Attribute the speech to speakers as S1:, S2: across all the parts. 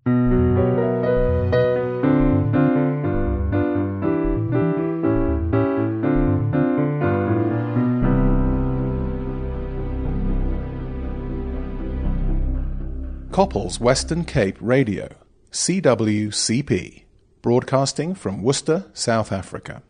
S1: Couples Western Cape Radio, CWCP, broadcasting from Worcester, South Africa.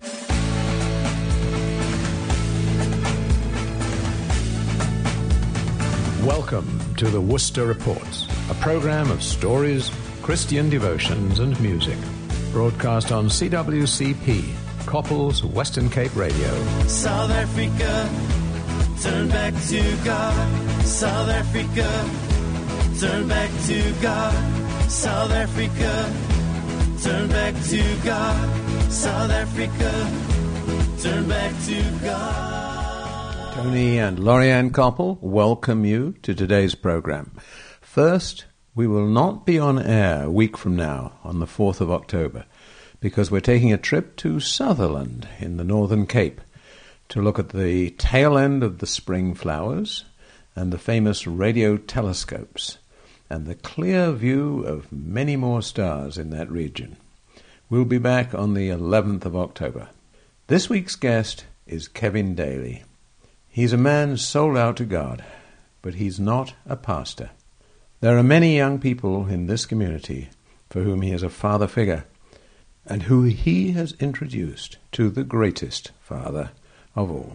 S2: Welcome to the Worcester Reports, a program of stories, Christian devotions and music, broadcast on CWCP, Couples Western Cape Radio.
S3: South Africa, turn back to God. South Africa, turn back to God. South Africa, turn back to God. South Africa, turn back to God.
S2: Tony and Lorianne Koppel welcome you to today's program. First, we will not be on air a week from now, on the 4th of October, because we're taking a trip to Sutherland in the Northern Cape to look at the tail end of the spring flowers and the famous radio telescopes, and the clear view of many more stars in that region. We'll be back on the 11th of October. This week's guest is Kevin Daly. He's a man sold out to God, but he's not a pastor. There are many young people in this community for whom he is a father figure, and who he has introduced to the greatest father of all.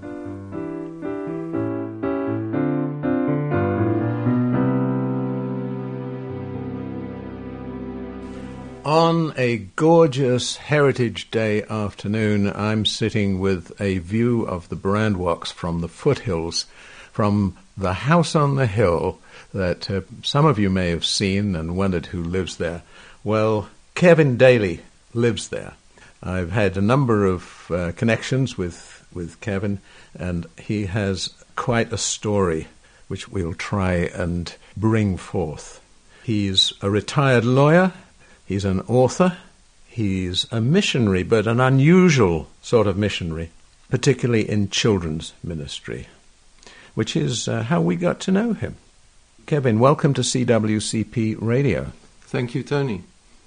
S2: On a gorgeous Heritage Day afternoon, I'm sitting with a view of the Brandwalks from the foothills, from the house on the hill that some of you may have seen and wondered who lives there. Well, Kevin Daly lives there. I've had a number of connections with Kevin, and he has quite a story which we'll try and bring forth. He's a retired lawyer. He's an author, he's a missionary, but an unusual sort of missionary, particularly in children's ministry, which is how we got to know him. Kevin, welcome to CWCP Radio.
S4: Thank you, Tony.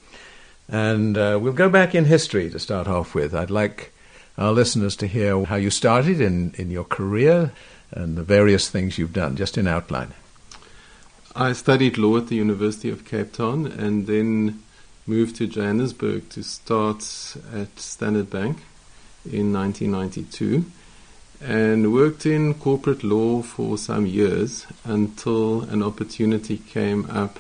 S2: And we'll go back in history to start off with. I'd like our listeners to hear how you started in your career and the various things you've done, just in outline.
S4: I studied law at the University of Cape Town and then moved to Johannesburg to start at Standard Bank in 1992 and worked in corporate law for some years until an opportunity came up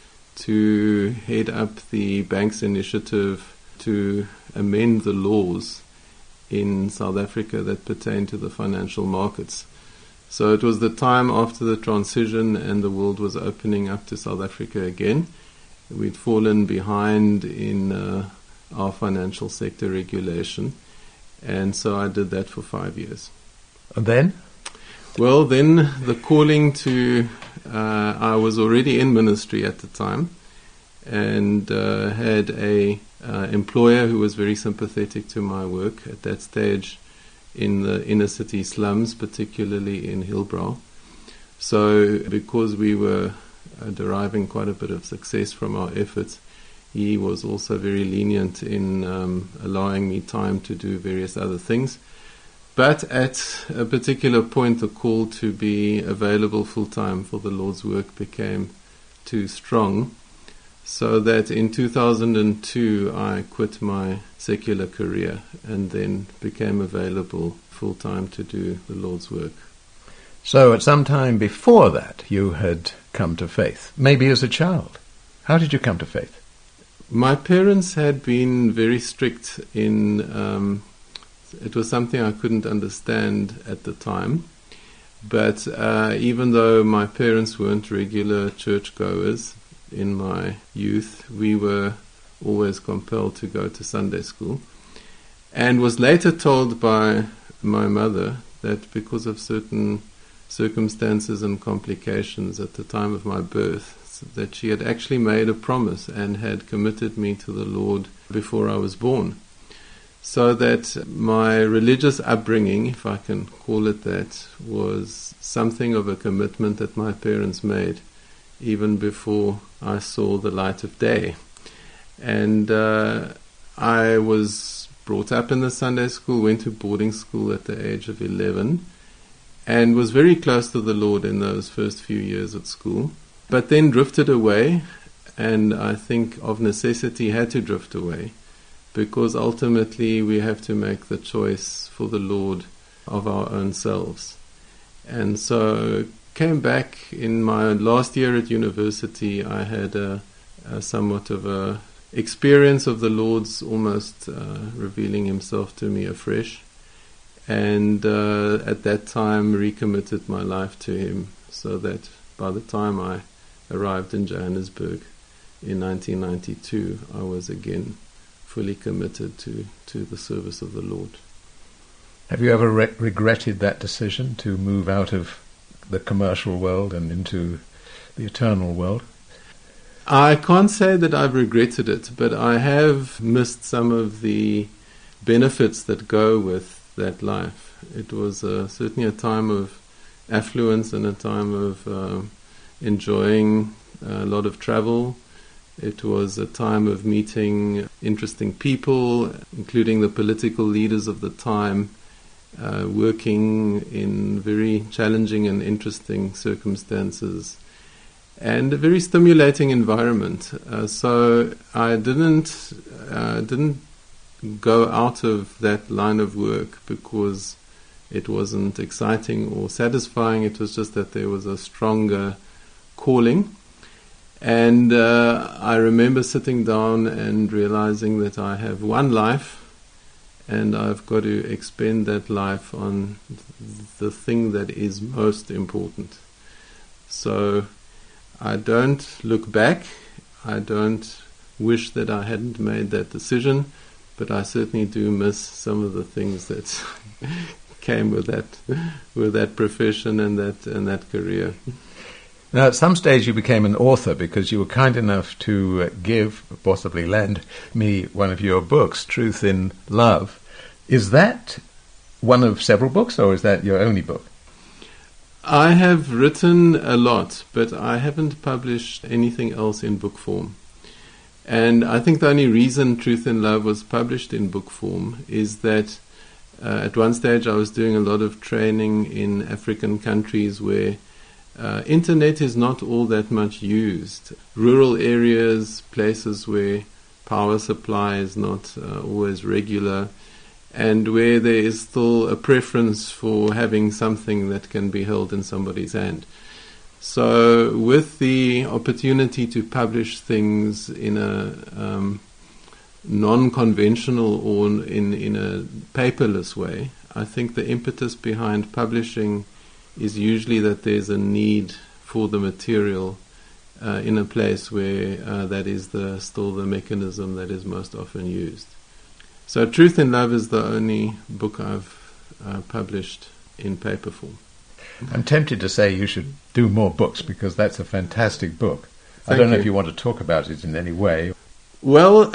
S4: to head up the bank's initiative to amend the laws in South Africa that pertain to the financial markets. So it was the time after the transition and the world was opening up to South Africa again. We'd fallen behind in our financial sector regulation, and so I did that for 5 years.
S2: And then?
S4: Well, then the calling to... I was already in ministry at the time and had a employer who was very sympathetic to my work at that stage in the inner city slums, particularly in Hillbrow. So because we were deriving quite a bit of success from our efforts, he was also very lenient in allowing me time to do various other things. But at a particular point, the call to be available full-time for the Lord's work became too strong, so that in 2002 I quit my secular career and then became available full-time to do the Lord's work.
S2: So at some time before that, you had come to faith, maybe as a child. How did you come to faith?
S4: My parents had been very strict in... it was something I couldn't understand at the time. But even though my parents weren't regular churchgoers in my youth, we were always compelled to go to Sunday school. And was later told by my mother that because of certain circumstances and complications at the time of my birth, that she had actually made a promise and had committed me to the Lord before I was born. So that my religious upbringing, if I can call it that, was something of a commitment that my parents made even before I saw the light of day. And I was brought up in the Sunday school, went to boarding school at the age of 11, and was very close to the Lord in those first few years at school, but then drifted away, and I think of necessity had to drift away, because ultimately we have to make the choice for the Lord of our own selves. And so came back in my last year at university. I had a somewhat of a experience of the Lord's almost revealing himself to me afresh, and at that time recommitted my life to him, so that by the time I arrived in Johannesburg in 1992, I was again fully committed to the service of the Lord.
S2: Have you ever regretted that decision to move out of the commercial world and into the eternal world?
S4: I can't say that I've regretted it, but I have missed some of the benefits that go with that life. It was certainly a time of affluence and a time of enjoying a lot of travel. It was a time of meeting interesting people, including the political leaders of the time, working in very challenging and interesting circumstances, and a very stimulating environment. So I didn't go out of that line of work because it wasn't exciting or satisfying. It was just that there was a stronger calling. And I remember sitting down and realizing that I have one life, and I've got to expend that life on the thing that is most important. So I don't look back. I don't wish that I hadn't made that decision, but I certainly do miss some of the things that came with that profession and that career.
S2: Now, at some stage you became an author because you were kind enough to give, possibly lend, me one of your books, Truth in Love. Is that one of several books, or is that your only book?
S4: I have written a lot, but I haven't published anything else in book form. And I think the only reason Truth in Love was published in book form is that at one stage I was doing a lot of training in African countries where internet is not all that much used. Rural areas, places where power supply is not always regular, and where there is still a preference for having something that can be held in somebody's hand. So with the opportunity to publish things in a non-conventional or in a paperless way, I think the impetus behind publishing is usually that there's a need for the material in a place where that is still the mechanism that is most often used. So Truth in Love is the only book I've published in paper form.
S2: I'm tempted to say you should do more books because that's a fantastic book. I don't know if you want to talk about it in any way.
S4: Well,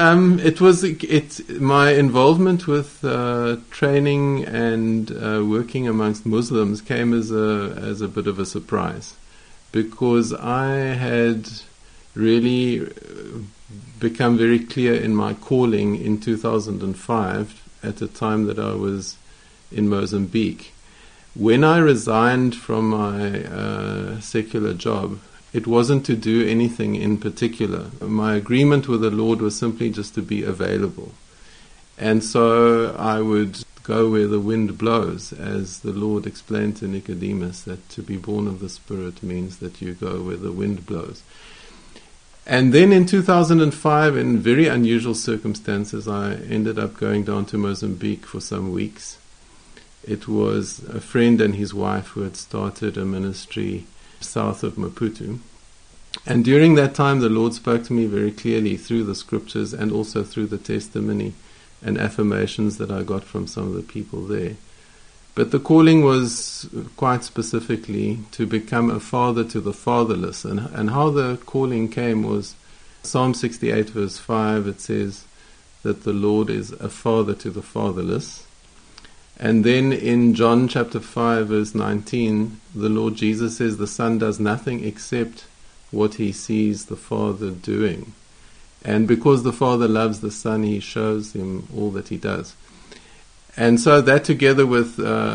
S4: my involvement with training and working amongst Muslims came as a bit of a surprise, because I had really become very clear in my calling in 2005 at the time that I was in Mozambique. When I resigned from my secular job, it wasn't to do anything in particular. My agreement with the Lord was simply just to be available. And so I would go where the wind blows, as the Lord explained to Nicodemus, that to be born of the Spirit means that you go where the wind blows. And then in 2005, in very unusual circumstances, I ended up going down to Mozambique for some weeks. It was a friend and his wife who had started a ministry south of Maputo. And during that time, the Lord spoke to me very clearly through the scriptures and also through the testimony and affirmations that I got from some of the people there. But the calling was quite specifically to become a father to the fatherless. And how the calling came was Psalm 68 verse 5. It says that the Lord is a father to the fatherless. And then in John chapter 5 verse 19, the Lord Jesus says the Son does nothing except what he sees the Father doing. And because the Father loves the Son, he shows him all that he does. And so that, together with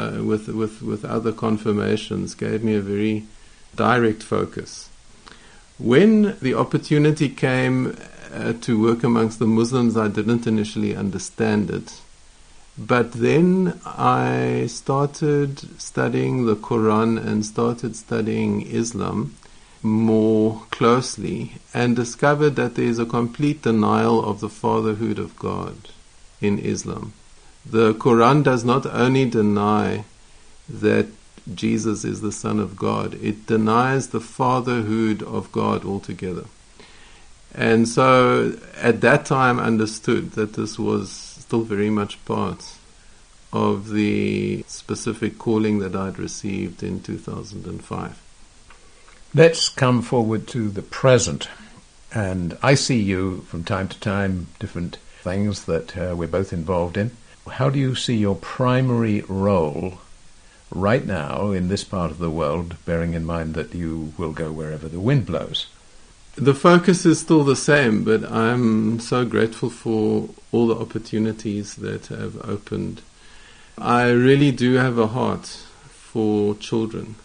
S4: other confirmations, gave me a very direct focus. When the opportunity came to work amongst the Muslims, I didn't initially understand it. But then I started studying the Quran and started studying Islam more closely, and discovered that there is a complete denial of the fatherhood of God in Islam. The Quran does not only deny that Jesus is the Son of God, it denies the fatherhood of God altogether. And so at that time I understood that this was still very much part of the specific calling that I'd received in 2005.
S2: Let's come forward to the present. And I see you from time to time, different things that we're both involved in. How do you see your primary role right now in this part of the world, bearing in mind that you will go wherever the wind blows?
S4: The focus is still the same, but I'm so grateful for all the opportunities that have opened. I really do have a heart for children,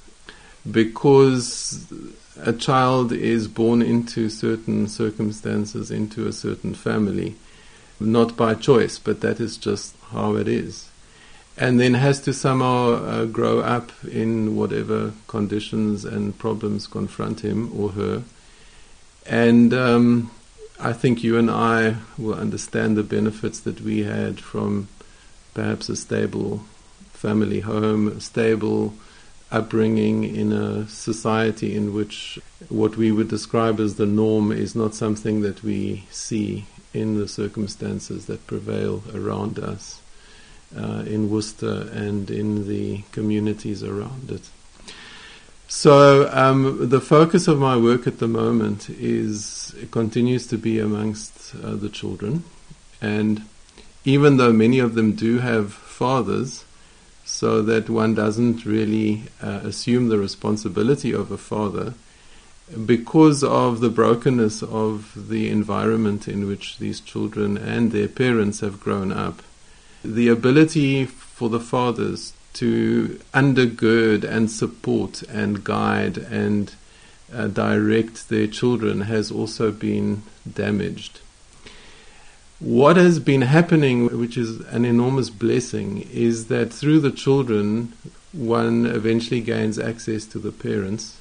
S4: because a child is born into certain circumstances, into a certain family, not by choice, but that is just how it is. And then has to somehow grow up in whatever conditions and problems confront him or her. And I think you and I will understand the benefits that we had from perhaps a stable family home, a stable upbringing in a society in which what we would describe as the norm is not something that we see in the circumstances that prevail around us in Worcester and in the communities around it. So the focus of my work at the moment continues to be amongst the children, and even though many of them do have fathers, so that one doesn't really assume the responsibility of a father, because of the brokenness of the environment in which these children and their parents have grown up, the ability for the fathers to undergird and support and guide and direct their children has also been damaged. What has been happening, which is an enormous blessing, is that through the children one eventually gains access to the parents.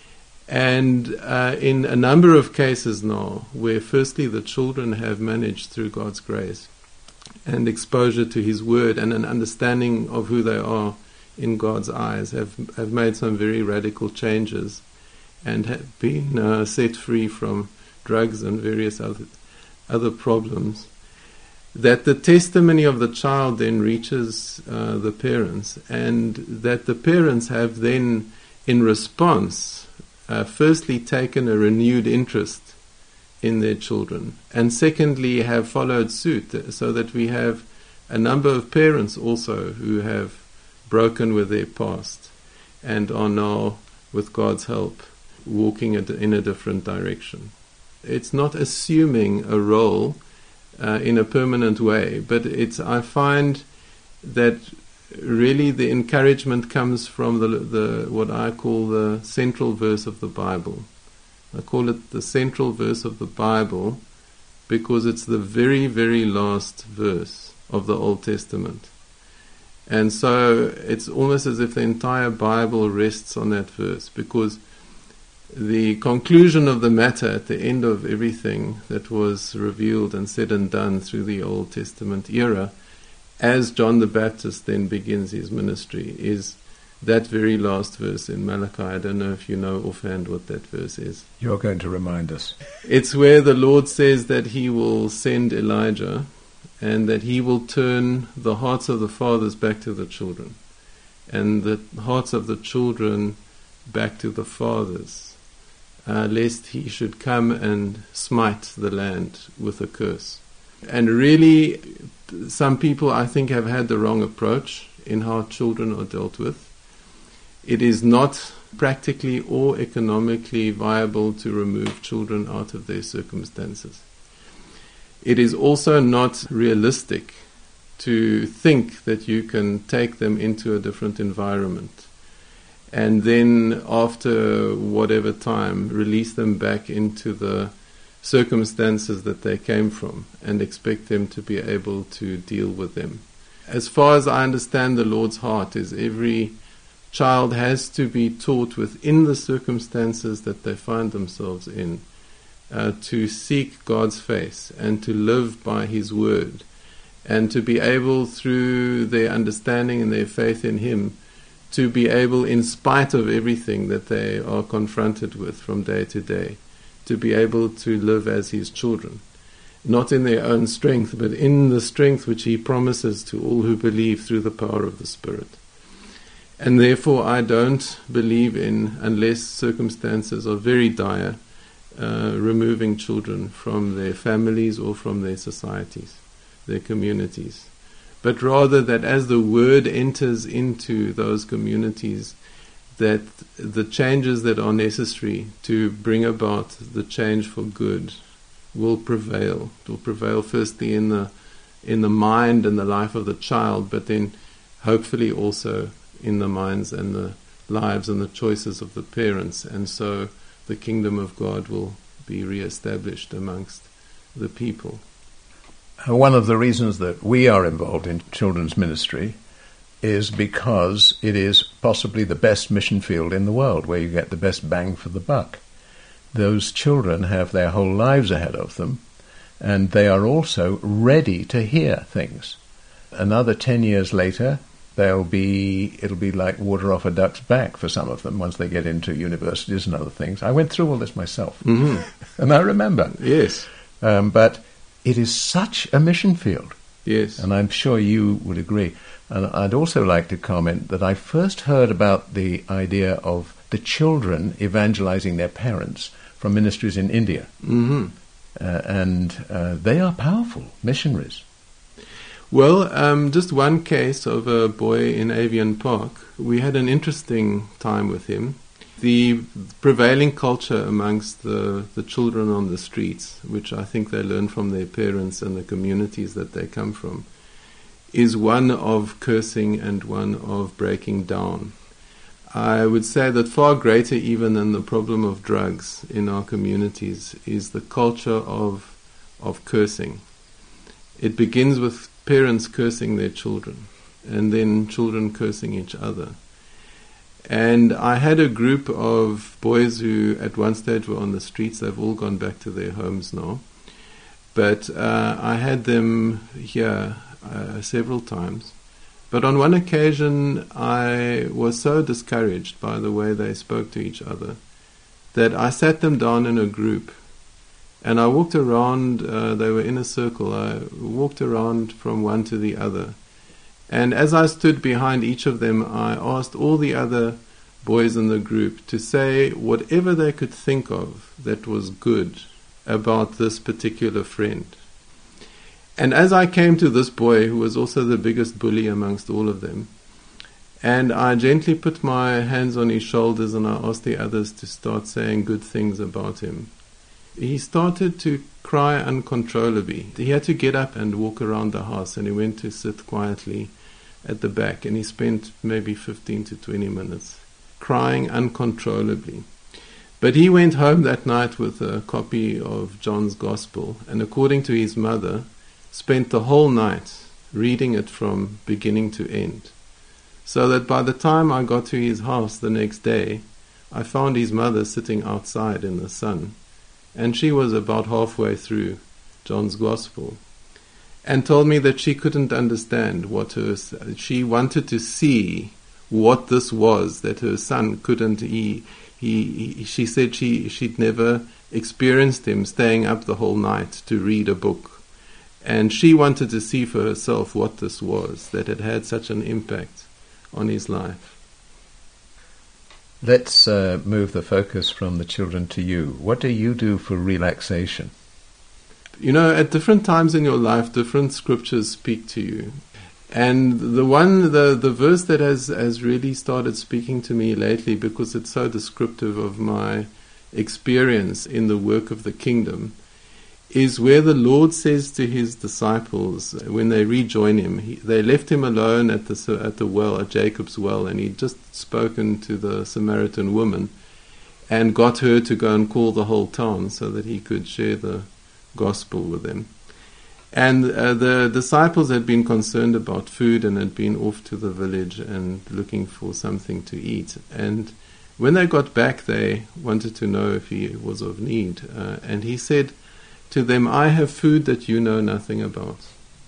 S4: And in a number of cases now, where firstly the children have managed through God's grace and exposure to His Word and an understanding of who they are in God's eyes, have made some very radical changes and have been set free from drugs and various other problems, that the testimony of the child then reaches the parents, and that the parents have then, in response, firstly taken a renewed interest in their children, and secondly have followed suit, so that we have a number of parents also who have broken with their past and are now, with God's help, walking in a different direction. It's not assuming a role in a permanent way, but I find that really the encouragement comes from the what I call the central verse of the Bible. I call it the central verse of the Bible because it's the very, very last verse of the Old Testament. And so it's almost as if the entire Bible rests on that verse, because the conclusion of the matter at the end of everything that was revealed and said and done through the Old Testament era, as John the Baptist then begins his ministry, is that very last verse in Malachi. I don't know if you know offhand what that verse is.
S2: You're going to remind us.
S4: It's where the Lord says that He will send Elijah and that He will turn the hearts of the fathers back to the children and the hearts of the children back to the fathers, lest He should come and smite the land with a curse. And really, some people, I think, have had the wrong approach in how children are dealt with. it is not practically or economically viable to remove children out of their circumstances. It is also not realistic to think that you can take them into a different environment and then after whatever time release them back into the circumstances that they came from and expect them to be able to deal with them. As far as I understand the Lord's heart is every child has to be taught within the circumstances that they find themselves in to seek God's face and to live by His word, and to be able, through their understanding and their faith in Him, to be able, in spite of everything that they are confronted with from day to day, to be able to live as His children, not in their own strength, but in the strength which He promises to all who believe through the power of the Spirit. And therefore I don't believe in, unless circumstances are very dire, removing children from their families or from their societies, their communities. But rather that as the word enters into those communities, that the changes that are necessary to bring about the change for good will prevail. It will prevail firstly in the mind and the life of the child, but then hopefully also in the minds and the lives and the choices of the parents. And so the kingdom of God will be re-established amongst the people.
S2: One of the reasons that we are involved in children's ministry is because it is possibly the best mission field in the world, where you get the best bang for the buck. Those children have their whole lives ahead of them, and they are also ready to hear things. Another 10 years later, it'll be like water off a duck's back for some of them once they get into universities and other things. I went through all this myself, and I remember.
S4: Yes.
S2: But it is such a mission field.
S4: Yes.
S2: And I'm sure you would agree. And I'd also like to comment that I first heard about the idea of the children evangelizing their parents from ministries in India. And they are powerful missionaries.
S4: Well, just one case of a boy in Avian Park. We had an interesting time with him. The prevailing culture amongst the children on the streets, which I think they learn from their parents and the communities that they come from, is one of cursing and one of breaking down. I would say that far greater even than the problem of drugs in our communities is the culture of cursing. It begins with parents cursing their children, and then children cursing each other. And I had a group of boys who at one stage were on the streets. They've all gone back to their homes now. But I had them here several times. But on one occasion I was so discouraged by the way they spoke to each other that I sat them down in a group. And I walked around, they were in a circle, I walked around from one to the other. And as I stood behind each of them, I asked all the other boys in the group to say whatever they could think of that was good about this particular friend. And as I came to this boy, who was also the biggest bully amongst all of them, and I gently put my hands on his shoulders and I asked the others to start saying good things about him, he started to cry uncontrollably. He had to get up and walk around the house, and he went to sit quietly at the back, and he spent maybe 15 to 20 minutes crying uncontrollably. But he went home that night with a copy of John's Gospel, and according to his mother, spent the whole night reading it from beginning to end. So that by the time I got to his house the next day, I found his mother sitting outside in the sun, and she was about halfway through John's Gospel, and told me that she couldn't understand she wanted to see what this was that her son couldn't. She said she'd never experienced him staying up the whole night to read a book, and she wanted to see for herself what this was that had had such an impact on his life.
S2: Let's move the focus from the children to you. What do you do for relaxation?
S4: You know, at different times in your life, different scriptures speak to you. And the verse that has really started speaking to me lately, because it's so descriptive of my experience in the work of the kingdom, is where the Lord says to his disciples when they rejoin him, they left him alone at the well, at Jacob's well, and he'd just spoken to the Samaritan woman and got her to go and call the whole town so that he could share the gospel with them. And the disciples had been concerned about food and had been off to the village and looking for something to eat. And when they got back, they wanted to know if he was of need. And he said to them, "I have food that you know nothing about."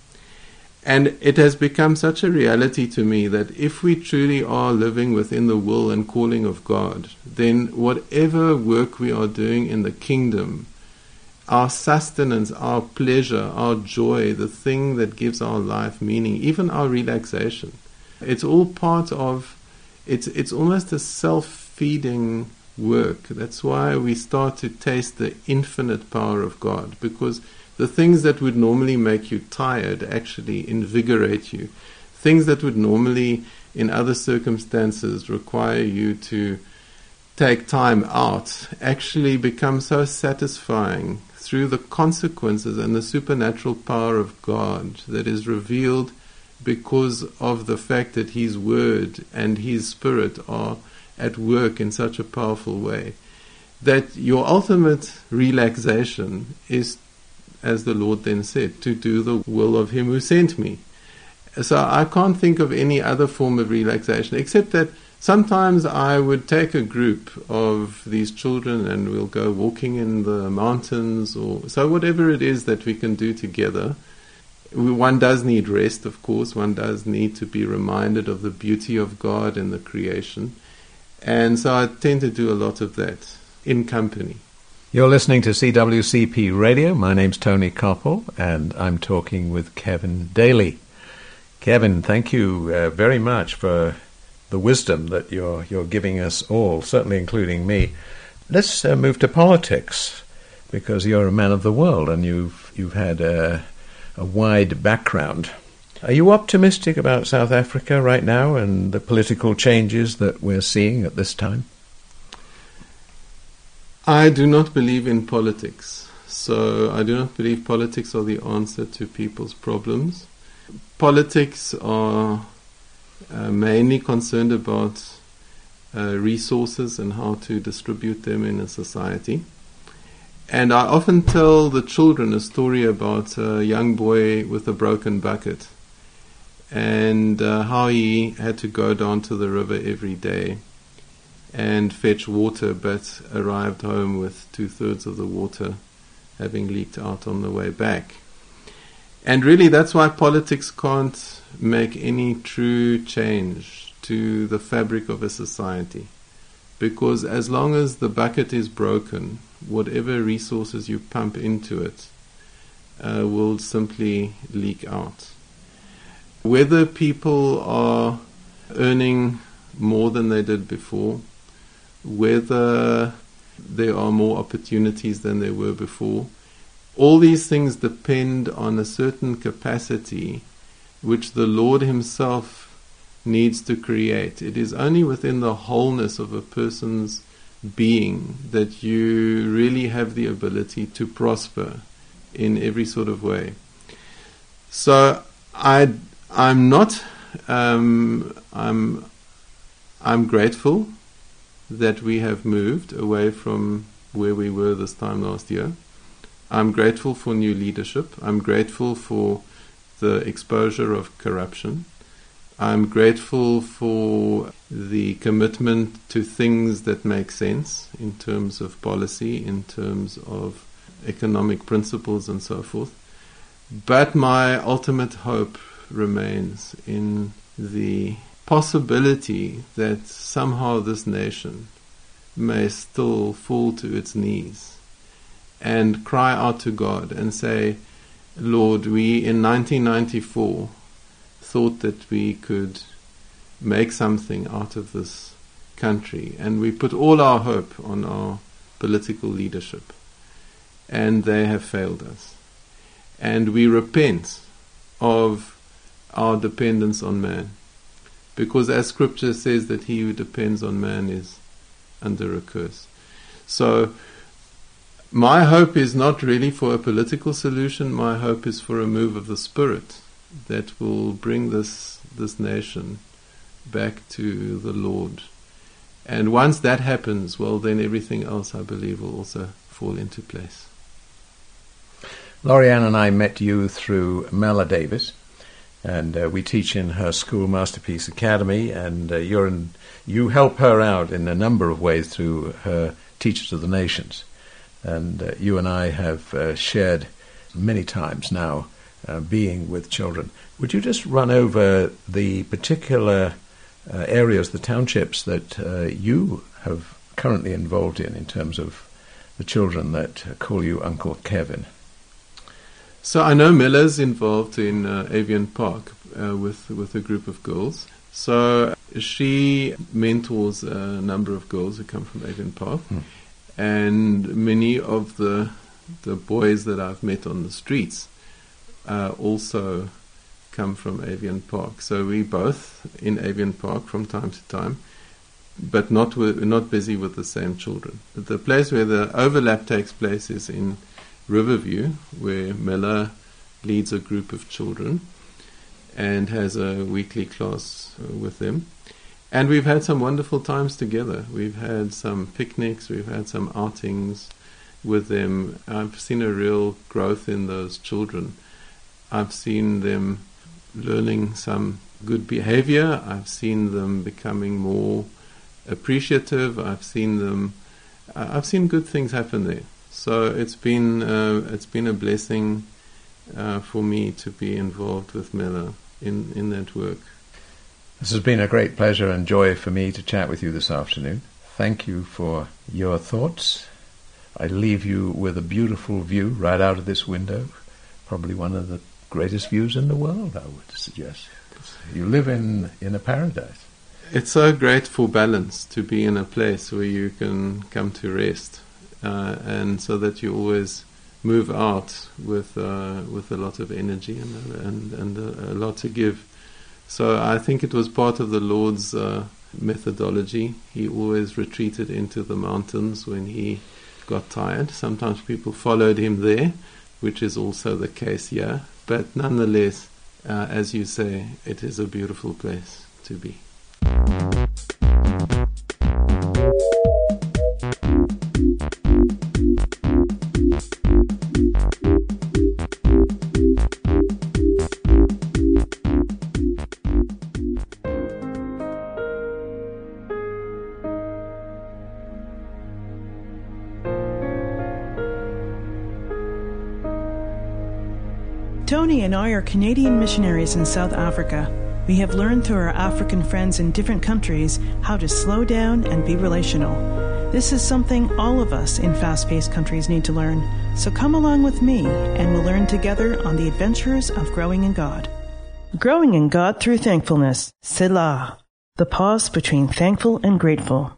S4: And it has become such a reality to me that if we truly are living within the will and calling of God, then whatever work we are doing in the kingdom, our sustenance, our pleasure, our joy, the thing that gives our life meaning, even our relaxation, it's all part of, it's almost a self-feeding work. That's why we start to taste the infinite power of God, because the things that would normally make you tired actually invigorate you. Things that would normally, in other circumstances, require you to take time out actually become so satisfying through the consequences and the supernatural power of God that is revealed because of the fact that His Word and His Spirit are at work in such a powerful way, that your ultimate relaxation is, as the Lord then said, to do the will of Him who sent me. So I can't think of any other form of relaxation, except that sometimes I would take a group of these children and we'll go walking in the mountains, or so whatever it is that we can do together. One does need rest, of course. One does need to be reminded of the beauty of God and the creation. And so I tend to do a lot of that in company.
S2: You're listening to CWCP Radio. My name's Tony Koppel, and I'm talking with Kevin Daly. Kevin, thank you very much for the wisdom that you're giving us all, certainly including me. Let's move to politics, because you're a man of the world and you've had a wide background. Are you optimistic about South Africa right now and the political changes that we're seeing at this time?
S4: I do not believe in politics. So I do not believe politics are the answer to people's problems. Politics are mainly concerned about resources and how to distribute them in a society. And I often tell the children a story about a young boy with a broken bucket and how he had to go down to the river every day and fetch water, but arrived home with 2/3 of the water having leaked out on the way back. And really that's why politics can't make any true change to the fabric of a society. Because as long as the bucket is broken, whatever resources you pump into it will simply leak out. Whether people are earning more than they did before, whether there are more opportunities than there were before, all these things depend on a certain capacity which the Lord Himself needs to create. It is only within the wholeness of a person's being that you really have the ability to prosper in every sort of way. So I'm grateful that we have moved away from where we were this time last year. I'm grateful for new leadership. I'm grateful for the exposure of corruption. I'm grateful for the commitment to things that make sense in terms of policy, in terms of economic principles and so forth. But my ultimate hope remains in the possibility that somehow this nation may still fall to its knees and cry out to God and say, Lord, we in 1994 thought that we could make something out of this country, and we put all our hope on our political leadership, and they have failed us. And we repent of our dependence on man. Because as Scripture says that he who depends on man is under a curse. So my hope is not really for a political solution. My hope is for a move of the Spirit that will bring this nation back to the Lord. And once that happens, well, then everything else, I believe, will also fall into place.
S2: Lori-Ann and I met you through Mela Davis, and we teach in her school, Masterpiece Academy, and you help her out in a number of ways through her Teachers of the Nations. And you and I have shared many times now being with children. Would you just run over the particular areas, the townships that you have currently involved in terms of the children that call you Uncle Kevin?
S4: So I know Mela's involved in Avian Park with a group of girls. So she mentors a number of girls who come from Avian Park. And many of the boys that I've met on the streets also come from Avian Park. So we both in Avian Park from time to time, but not busy with the same children. But the place where the overlap takes place is in Riverview, where Mela leads a group of children and has a weekly class with them. And we've had some wonderful times together. We've had some picnics, we've had some outings with them. I've seen a real growth in those children. I've seen them learning some good behavior. I've seen them becoming more appreciative. I've seen good things happen there. So it's been a blessing for me to be involved with Mela in that work.
S2: This has been a great pleasure and joy for me to chat with you this afternoon. Thank you for your thoughts. I leave you with a beautiful view right out of this window, probably one of the greatest views in the world, I would suggest. You live in a paradise.
S4: It's so great for balance to be in a place where you can come to rest, and so that you always move out with a lot of energy and a lot to give. So I think it was part of the Lord's methodology. He always retreated into the mountains when he got tired. Sometimes people followed him there, which is also the case here. But nonetheless, as you say, it is a beautiful place to be.
S5: Tony and I are Canadian missionaries in South Africa. We have learned through our African friends in different countries how to slow down and be relational. This is something all of us in fast-paced countries need to learn. So come along with me and we'll learn together on the adventures of growing in God. Growing in God through thankfulness. Selah. The pause between thankful and grateful.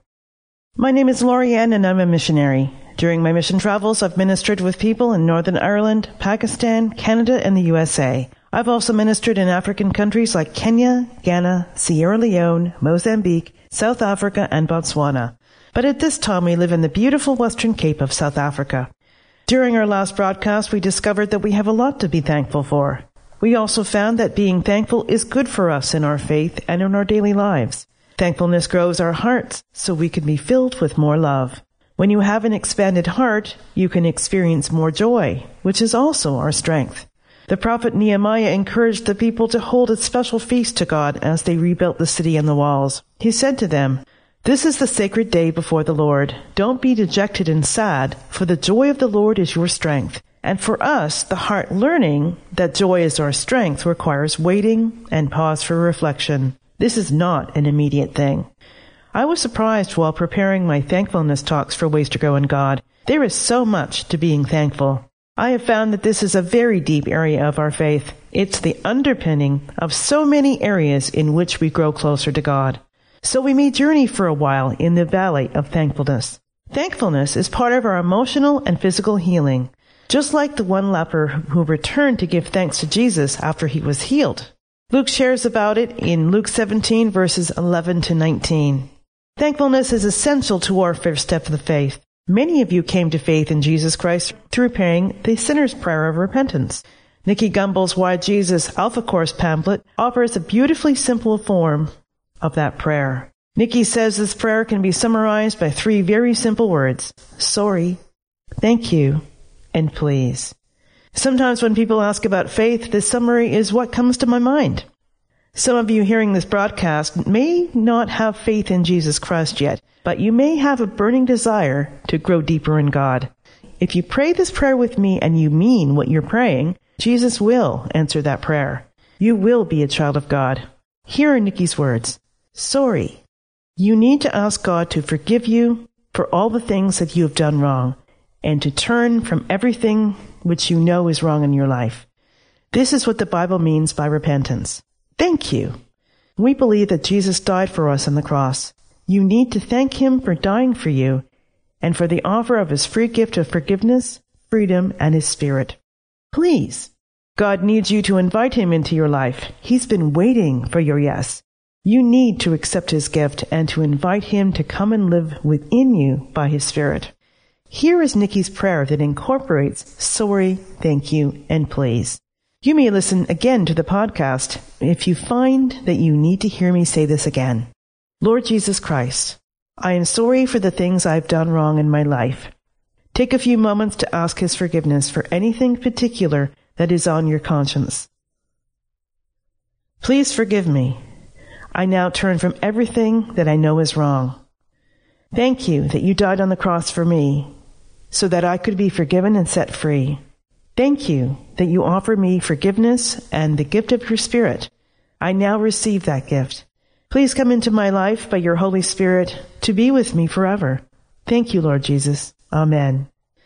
S5: My name is Lori-Ann and I'm a missionary. During my mission travels, I've ministered with people in Northern Ireland, Pakistan, Canada, and the USA. I've also ministered in African countries like Kenya, Ghana, Sierra Leone, Mozambique, South Africa, and Botswana. But at this time, we live in the beautiful Western Cape of South Africa. During our last broadcast, we discovered that we have a lot to be thankful for. We also found that being thankful is good for us in our faith and in our daily lives. Thankfulness grows our hearts so we can be filled with more love. When you have an expanded heart, you can experience more joy, which is also our strength. The prophet Nehemiah encouraged the people to hold a special feast to God as they rebuilt the city and the walls. He said to them, "This is the sacred day before the Lord. Don't be dejected and sad, for the joy of the Lord is your strength." And for us, the heart learning that joy is our strength requires waiting and pause for reflection. This is not an immediate thing. I was surprised while preparing my thankfulness talks for Ways to Grow in God. There is so much to being thankful. I have found that this is a very deep area of our faith. It's the underpinning of so many areas in which we grow closer to God. So we may journey for a while in the valley of thankfulness. Thankfulness is part of our emotional and physical healing. Just like the one leper who returned to give thanks to Jesus after he was healed. Luke shares about it in Luke 17, verses 11 to 19. Thankfulness is essential to our first step of the faith. Many of you came to faith in Jesus Christ through praying the sinner's prayer of repentance. Nicky Gumbel's Why Jesus Alpha Course pamphlet offers a beautifully simple form of that prayer. Nicky says this prayer can be summarized by 3 very simple words: sorry, thank you, and please. Sometimes when people ask about faith, this summary is what comes to my mind. Some of you hearing this broadcast may not have faith in Jesus Christ yet, but you may have a burning desire to grow deeper in God. If you pray this prayer with me and you mean what you're praying, Jesus will answer that prayer. You will be a child of God. Here are Nicky's words. Sorry. You need to ask God to forgive you for all the things that you have done wrong and to turn from everything which you know is wrong in your life. This is what the Bible means by repentance. Thank you. We believe that Jesus died for us on the cross. You need to thank him for dying for you and for the offer of his free gift of forgiveness, freedom, and his Spirit. Please. God needs you to invite him into your life. He's been waiting for your yes. You need to accept his gift and to invite him to come and live within you by his Spirit. Here is Nicky's prayer that incorporates sorry, thank you, and please. You may listen again to the podcast if you find that you need to hear me say this again. Lord Jesus Christ, I am sorry for the things I've done wrong in my life. Take a few moments to ask his forgiveness for anything particular that is on your conscience. Please forgive me. I now turn from everything that I know is wrong. Thank you that you died on the cross for me so that I could be forgiven and set free. Thank you that you offer me forgiveness and the gift of your Spirit. I now receive that gift. Please come into my life by your Holy Spirit to be with me forever. Thank you, Lord Jesus. Amen.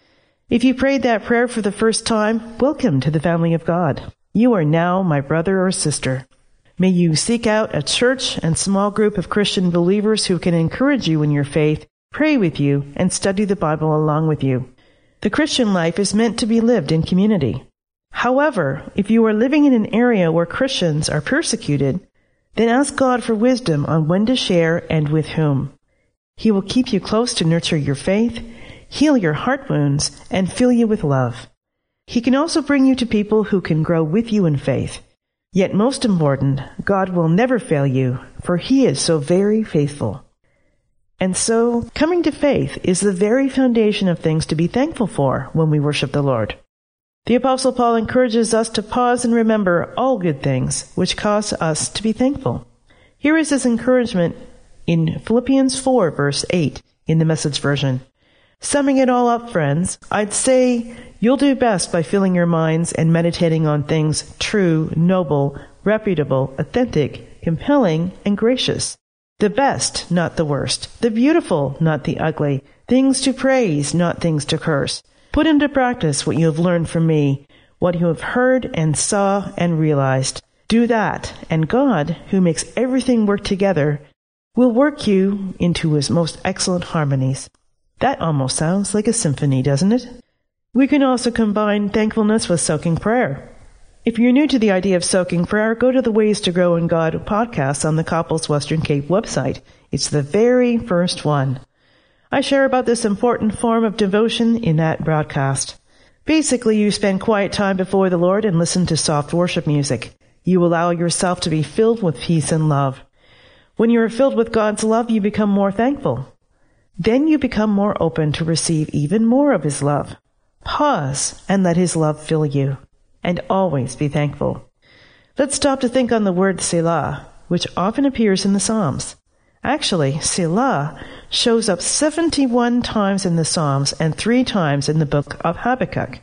S5: If you prayed that prayer for the first time, welcome to the family of God. You are now my brother or sister. May you seek out a church and small group of Christian believers who can encourage you in your faith, pray with you, and study the Bible along with you. The Christian life is meant to be lived in community. However, if you are living in an area where Christians are persecuted, then ask God for wisdom on when to share and with whom. He will keep you close to nurture your faith, heal your heart wounds, and fill you with love. He can also bring you to people who can grow with you in faith. Yet most important, God will never fail you, for he is so very faithful. And so, coming to faith is the very foundation of things to be thankful for when we worship the Lord. The Apostle Paul encourages us to pause and remember all good things, which cause us to be thankful. Here is his encouragement in Philippians 4, verse 8, in the Message version. Summing it all up, friends, I'd say you'll do best by filling your minds and meditating on things true, noble, reputable, authentic, compelling, and gracious. The best, not the worst. The beautiful, not the ugly. Things to praise, not things to curse. Put into practice what you have learned from me, what you have heard and saw and realized. Do that, and God, who makes everything work together, will work you into his most excellent harmonies. That almost sounds like a symphony, doesn't it? We can also combine thankfulness with soaking prayer. If you're new to the idea of soaking prayer, go to the Ways to Grow in God podcast on the Couples Western Cape website. It's the very first one. I share about this important form of devotion in that broadcast. Basically, you spend quiet time before the Lord and listen to soft worship music. You allow yourself to be filled with peace and love. When you are filled with God's love, you become more thankful. Then you become more open to receive even more of his love. Pause and let his love fill you. And always be thankful. Let's stop to think on the word Selah, which often appears in the Psalms. Actually, Selah shows up 71 times in the Psalms and 3 times in the book of Habakkuk.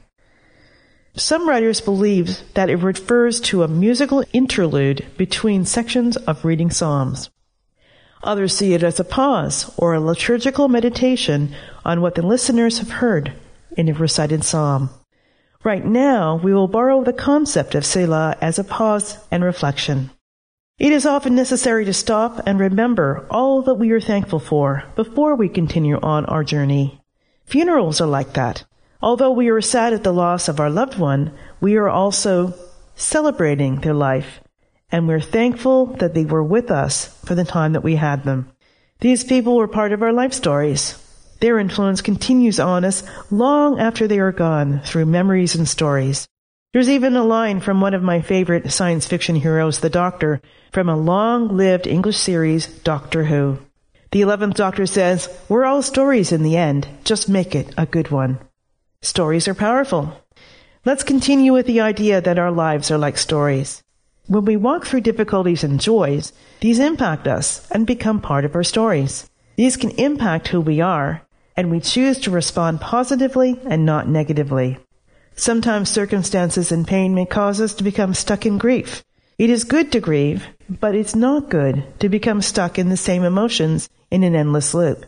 S5: Some writers believe that it refers to a musical interlude between sections of reading Psalms. Others see it as a pause or a liturgical meditation on what the listeners have heard in a recited psalm. Right now, we will borrow the concept of Selah as a pause and reflection. It is often necessary to stop and remember all that we are thankful for before we continue on our journey. Funerals are like that. Although we are sad at the loss of our loved one, we are also celebrating their life and we're thankful that they were with us for the time that we had them. These people were part of our life stories. Their influence continues on us long after they are gone through memories and stories. There's even a line from one of my favorite science fiction heroes, the Doctor, from a long-lived English series, Doctor Who. The 11th Doctor says, "We're all stories in the end. Just make it a good one." Stories are powerful. Let's continue with the idea that our lives are like stories. When we walk through difficulties and joys, these impact us and become part of our stories. These can impact who we are, and we choose to respond positively and not negatively. Sometimes circumstances and pain may cause us to become stuck in grief. It is good to grieve, but it's not good to become stuck in the same emotions in an endless loop.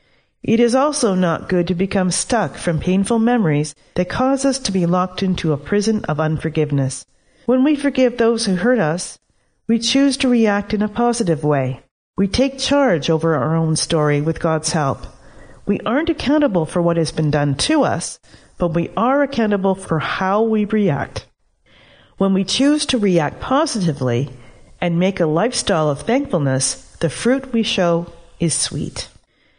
S5: It is also not good to become stuck from painful memories that cause us to be locked into a prison of unforgiveness. When we forgive those who hurt us, we choose to react in a positive way. We take charge over our own story with God's help. We aren't accountable for what has been done to us, but we are accountable for how we react. When we choose to react positively and make a lifestyle of thankfulness, the fruit we show is sweet.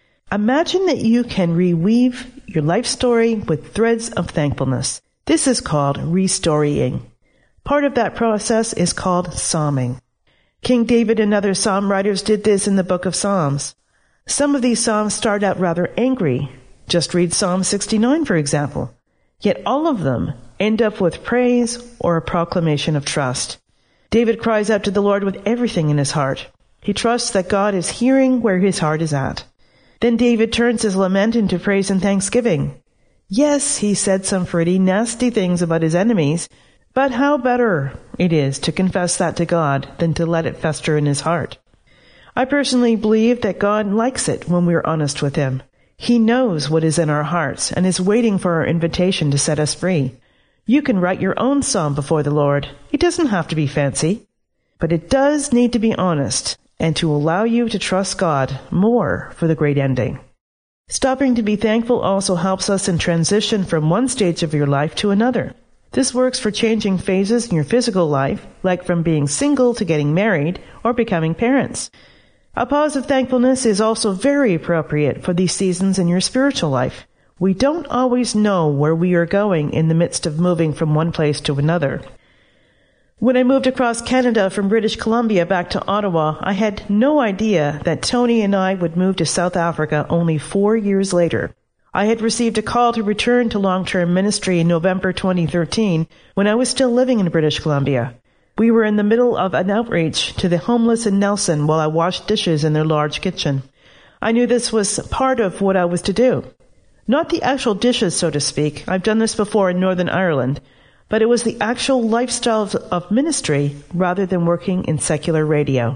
S5: Imagine that you can reweave your life story with threads of thankfulness. This is called restorying. Part of that process is called psalming. King David and other psalm writers did this in the book of Psalms. Some of these psalms start out rather angry. Just read Psalm 69, for example. Yet all of them end up with praise or a proclamation of trust. David cries out to the Lord with everything in his heart. He trusts that God is hearing where his heart is at. Then David turns his lament into praise and thanksgiving. Yes, he said some pretty nasty things about his enemies, but how better it is to confess that to God than to let it fester in his heart. I personally believe that God likes it when we're honest with him. He knows what is in our hearts and is waiting for our invitation to set us free. You can write your own psalm before the Lord. It doesn't have to be fancy, but it does need to be honest and to allow you to trust God more for the great ending. Stopping to be thankful also helps us in transition from one stage of your life to another. This works for changing phases in your physical life, like from being single to getting married or becoming parents. A pause of thankfulness is also very appropriate for these seasons in your spiritual life. We don't always know where we are going in the midst of moving from one place to another. When I moved across Canada from British Columbia back to Ottawa, I had no idea that Tony and I would move to South Africa only 4 years later. I had received a call to return to long-term ministry in November 2013 when I was still living in British Columbia. We were in the middle of an outreach to the homeless in Nelson while I washed dishes in their large kitchen. I knew this was part of what I was to do. Not the actual dishes, so to speak. I've done this before in Northern Ireland. But it was the actual lifestyle of ministry rather than working in secular radio.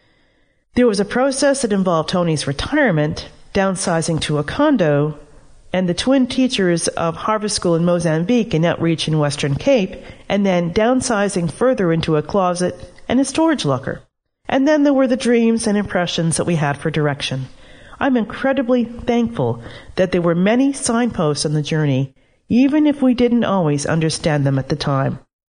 S5: There was a process that involved Tony's retirement, downsizing to a condo, and the twin teachers of Harvest School in Mozambique and outreach in Western Cape, and then downsizing further into a closet and a storage locker. And then there were the dreams and impressions that we had for direction. I'm incredibly thankful that there were many signposts on the journey, even if we didn't always understand them at the time.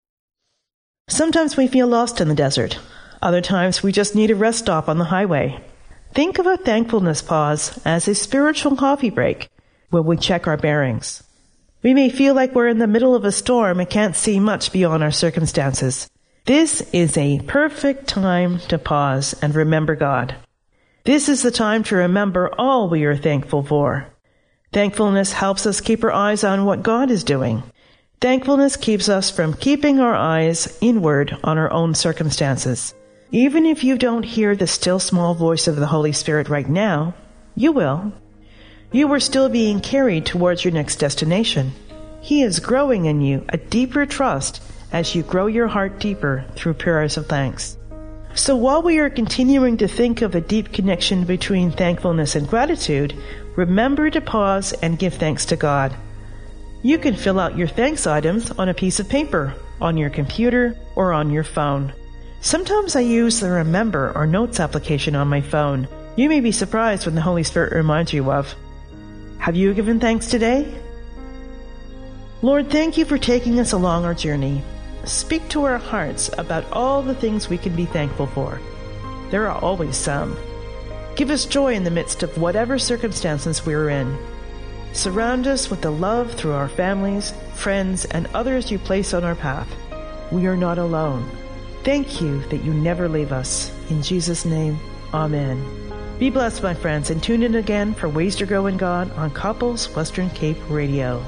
S5: Sometimes we feel lost in the desert. Other times we just need a rest stop on the highway. Think of a thankfulness pause as a spiritual coffee break where we check our bearings. We may feel like we're in the middle of a storm and can't see much beyond our circumstances. This is a perfect time to pause and remember God. This is the time to remember all we are thankful for. Thankfulness helps us keep our eyes on what God is doing. Thankfulness keeps us from keeping our eyes inward on our own circumstances. Even if you don't hear the still small voice of the Holy Spirit right now, you will. You are still being carried towards your next destination. He is growing in you a deeper trust as you grow your heart deeper through prayers of thanks. So while we are continuing to think of a deep connection between thankfulness and gratitude, remember to pause and give thanks to God. You can fill out your thanks items on a piece of paper, on your computer, or on your phone. Sometimes I use the Remember or Notes application on my phone. You may be surprised when the Holy Spirit reminds you of. Have you given thanks today? Lord, thank you for taking us along our journey. speak to our hearts about all the things we can be thankful for. There are always some. Give us joy in the midst of whatever circumstances we're in. Surround us with the love through our families, friends, and others you place on our path. We are not alone. Thank you that you never leave us. In Jesus' name, amen. Be blessed, my friends, and tune in again for Ways to Grow in God on Couples Western Cape Radio.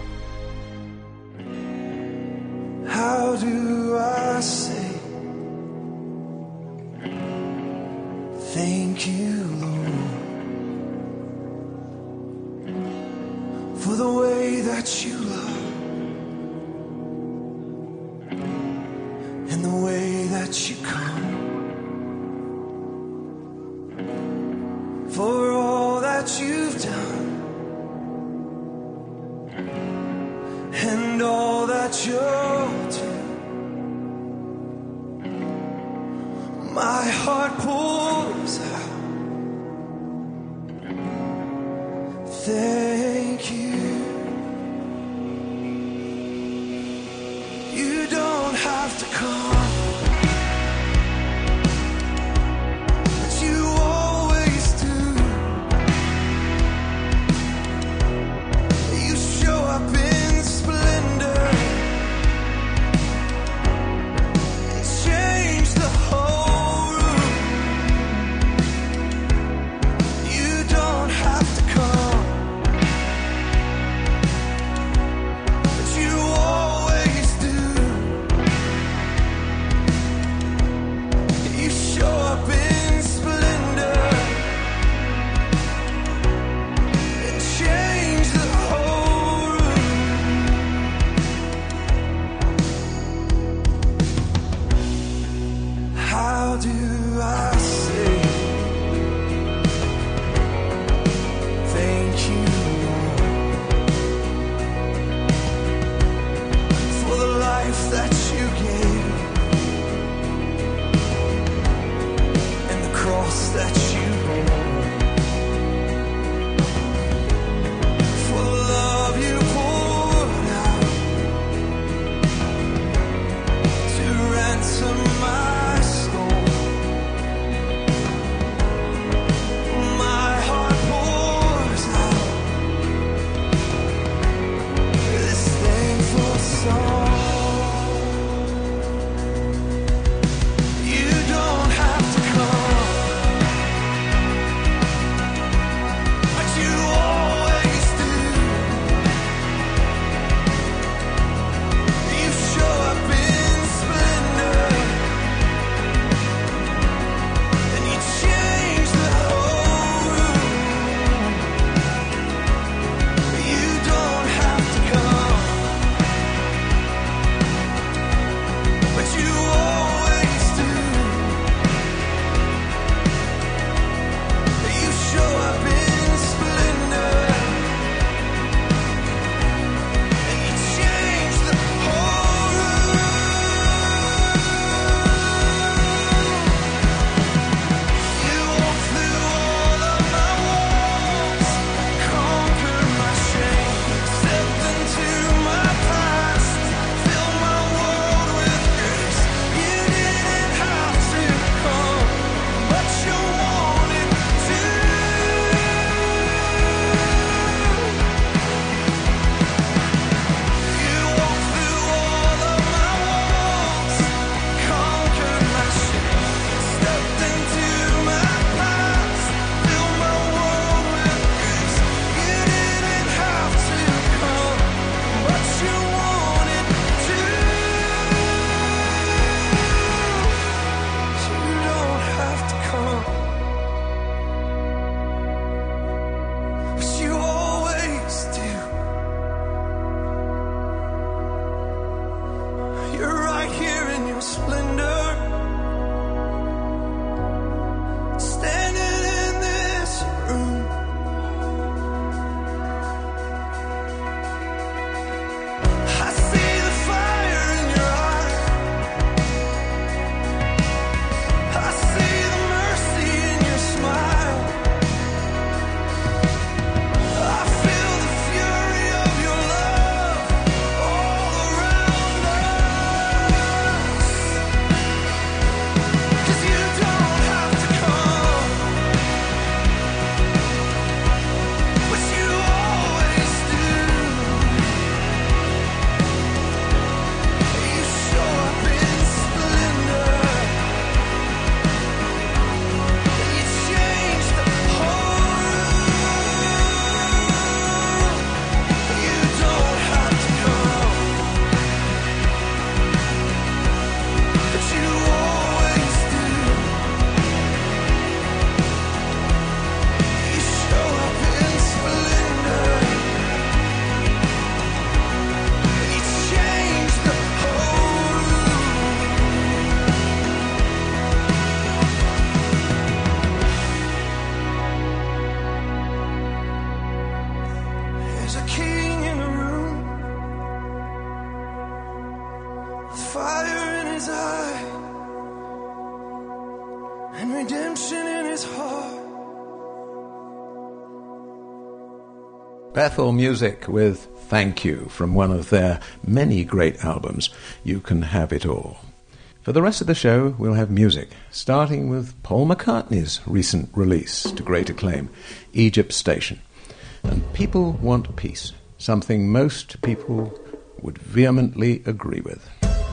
S3: How do I say thank you, Lord, for the way that you love and the way that you come, for all that you've done and all that you'll do. My heart pours out. Thank you. You don't have to come, but you always do. You show up in splendor and change the whole room. You don't have to come, but you always do. You show up in splendor and change the whole room. How do I say thank you, Lord, for the life that you gave and the cross that you bore, for the love you poured out to ransom my soul. My heart pours out this thankful song. You don't have to come, but you always do. You show up in splendor and you change the whole room. You don't have to come, but you always do. You show up in splendor and you change the whole room. You walk through all of my walls, conquered my shame, stepped into my past, filled my world with grace. You didn't have to come, but you wanted to. You walk through all of my walls, conquered my shame, stepped into my past, filled my world with grace. You didn't have to come, but you wanted to. You don't have to come, but you always do. You're right here in your splendor, standing in this room. I see the fire in your eyes. I see the mercy in your smile. I feel the fury of your love all around us. fire in his eye and redemption in his heart.
S2: Bethel Music with Thank You from one of their many great albums, You Can Have It All. For the rest of the show, we'll have music, starting with Paul McCartney's recent release to great acclaim, Egypt Station. And People Want Peace, something most people would vehemently agree with.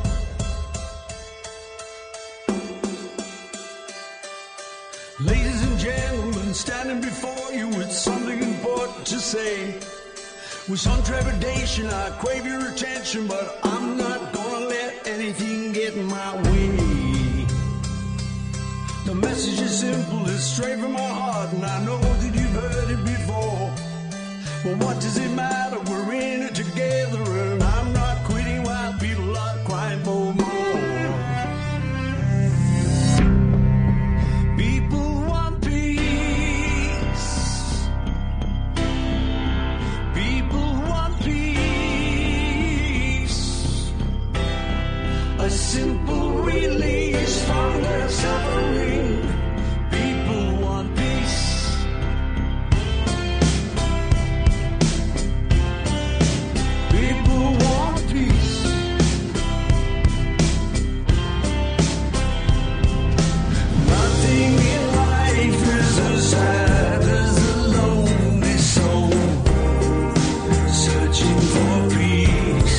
S3: Ladies and gentlemen, standing before you with something important to say. With some trepidation, I crave your attention, but I'm not gonna let anything get in my way. The message is simple, it's straight from my heart, and I know that you've heard it before. But what does it matter? We're in it together, and I'm not quitting while people are crying for more. People want peace. People want peace. A simple release from their suffering. People want peace. People want peace. Nothing in life is as sad as a lonely soul searching for peace,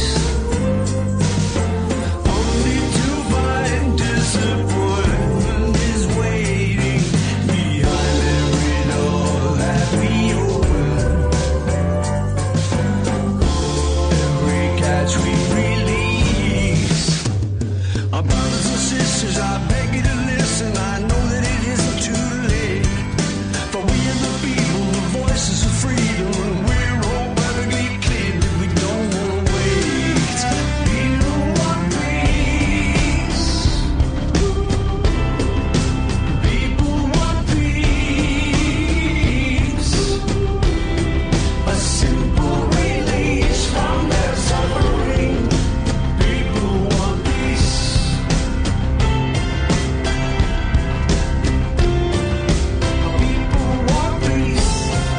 S3: only to find disappointment is waiting behind every door that we open, every catch we release. Our brothers and sisters, I beg you to listen. I know that it isn't too late. For we are the people, the voices of freedom, and we're all perfectly clear that we don't want to wait. People want peace. People want peace. A simple release from their suffering. People want peace. People want peace.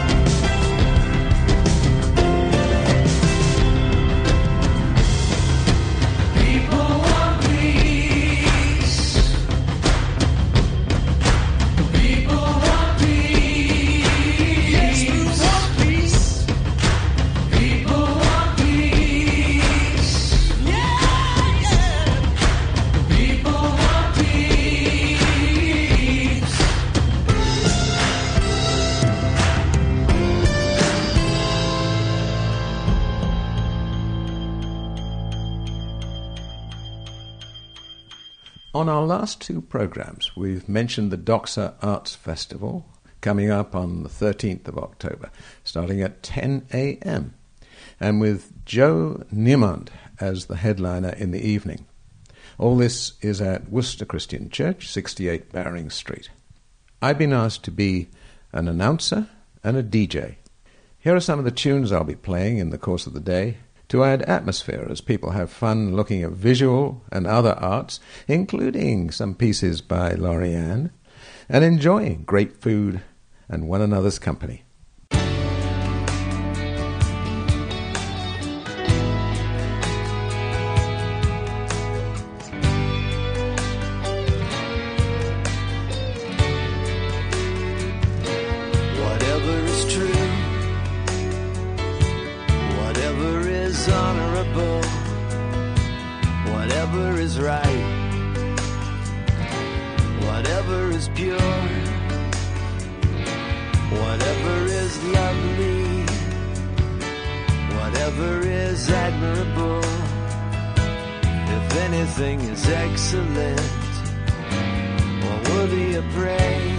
S3: People want peace. People want peace. Yes, we want peace. People want peace. Yeah, yeah. People want peace.
S2: On our last two programs, we've mentioned the Doxa Arts Festival coming up on the 13th of October, starting at 10 a.m., and with Joe Niemand as the headliner in the evening. All this is at Worcester Christian Church, 68 Baring Street. I've been asked to be an announcer and a DJ. Here are some of the tunes I'll be playing in the course of the day to add atmosphere as people have fun looking at visual and other arts, including some pieces by Lorianne, and enjoying great food and one another's company.
S3: Whatever is true, whatever is honorable, whatever is right, whatever is pure, whatever is lovely, whatever is admirable, if anything is excellent or worthy of praise,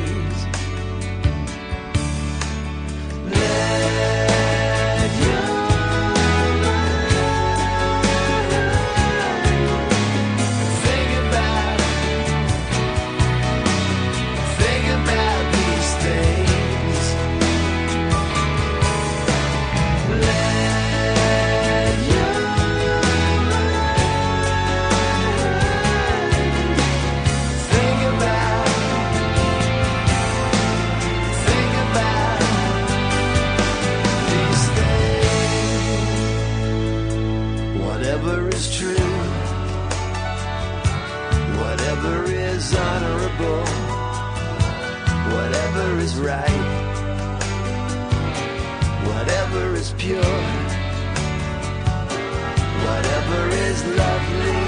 S3: let your mind think about these things. Let your mind is right, whatever is pure, whatever is lovely,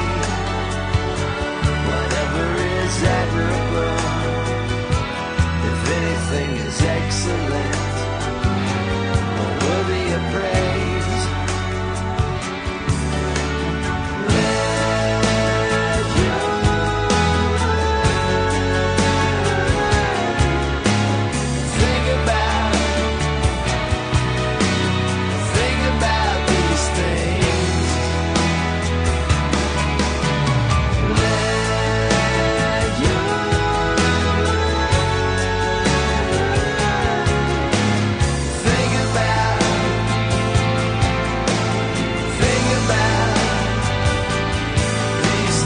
S3: whatever is admirable, if anything is excellent or worthy of praise, let your think about these things. Let your think about these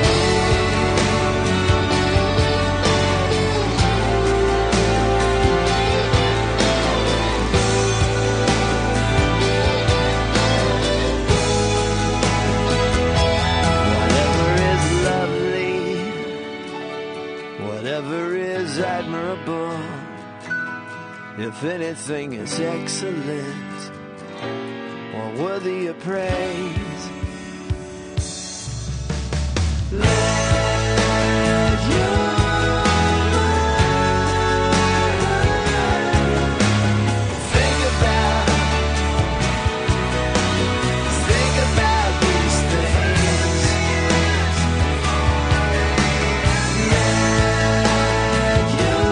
S3: whatever is lovely, whatever is admirable, if anything is excellent or worthy of praise, let your think about these things. Let your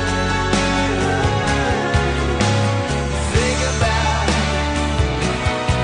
S3: think about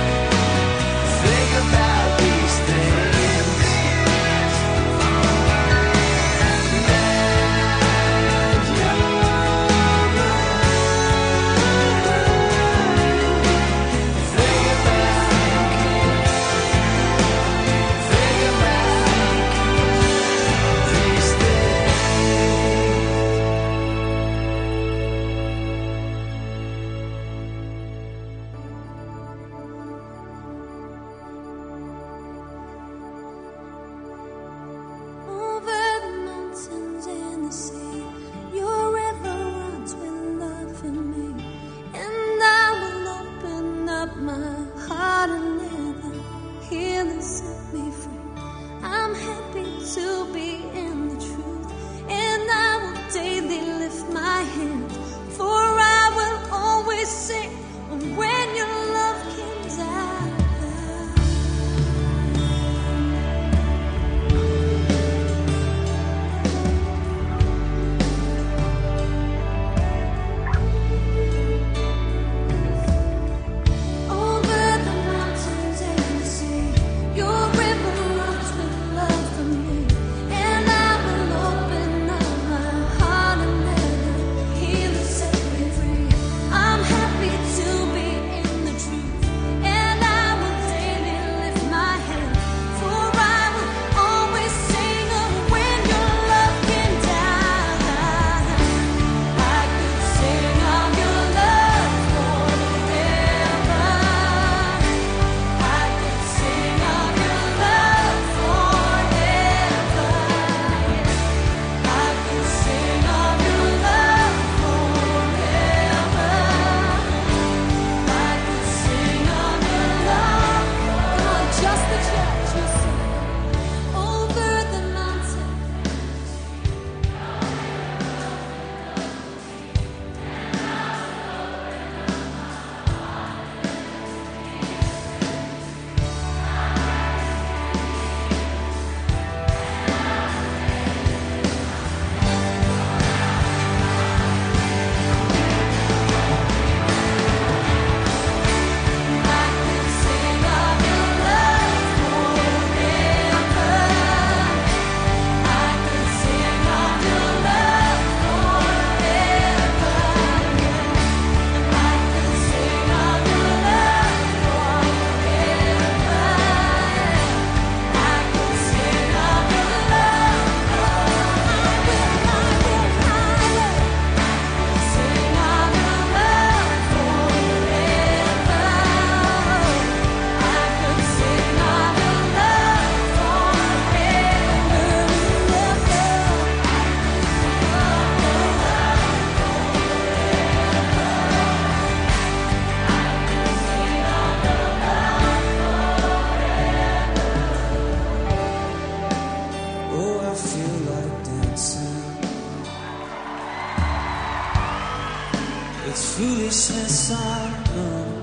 S3: restless island.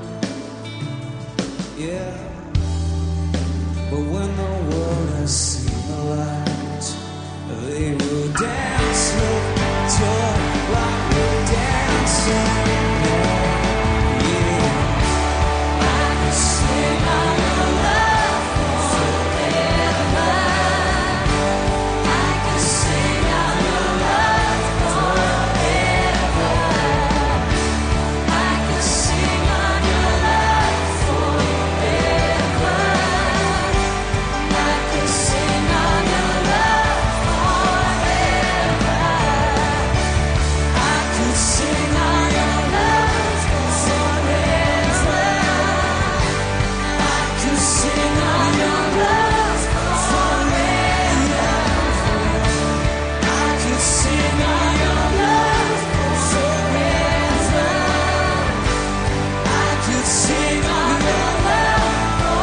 S3: Yeah. But when the world has seen the light, they will dance with joy like we're dancing now. Yeah. I can sing on your love forever. I can sing on your love forever. I can sing on your love forever. I can sing on your love forever. I could sing on your love forever. I could sing on your love forever. I could sing on your love forever. I could sing on your love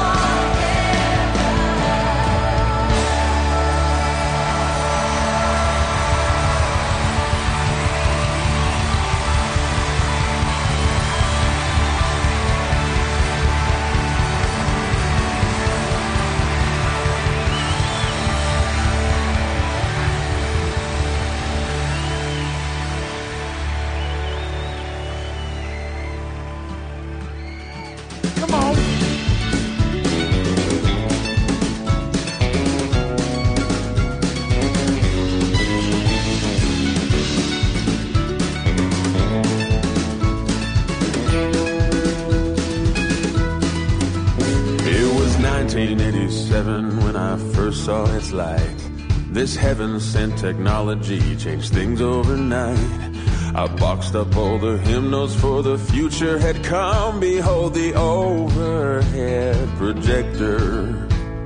S2: Come on.
S6: It was 1987 when I first saw its light. This heaven-sent technology changed things overnight. I boxed up all the hymnals for the future had come. Behold the overhead projector.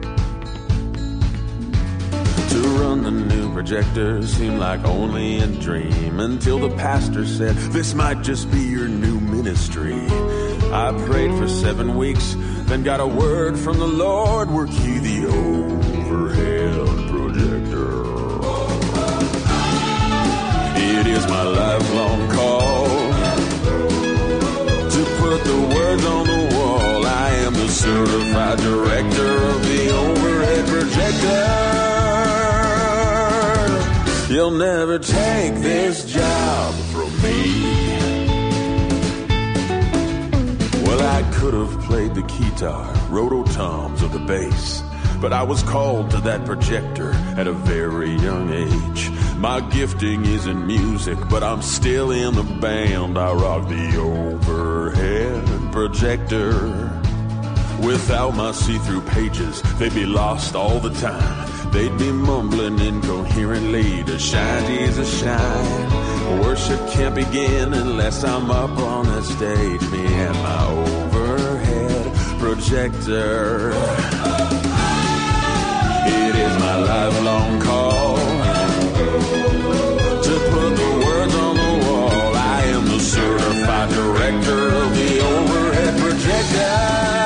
S6: To run the new projector seemed like only a dream, until the pastor said, "This might just be your new ministry." I prayed for 7 weeks, then got a word from the Lord, "Work ye the overhead projector." It is my lifelong call to put the words on the wall. I am the certified director of the overhead projector. You'll never take this job from me. Well, I could have played the guitar, rototoms or the bass, but I was called to that projector at a very young age. My gifting is in music, but I'm still in the band. I rock the overhead projector. Without my see-through pages, they'd be lost all the time. They'd be mumbling incoherently to shine Jesus shine. Worship can't begin unless I'm up on the stage, me and my overhead projector. It is my lifelong call to put the words on the wall. I am the certified director of the overhead projector.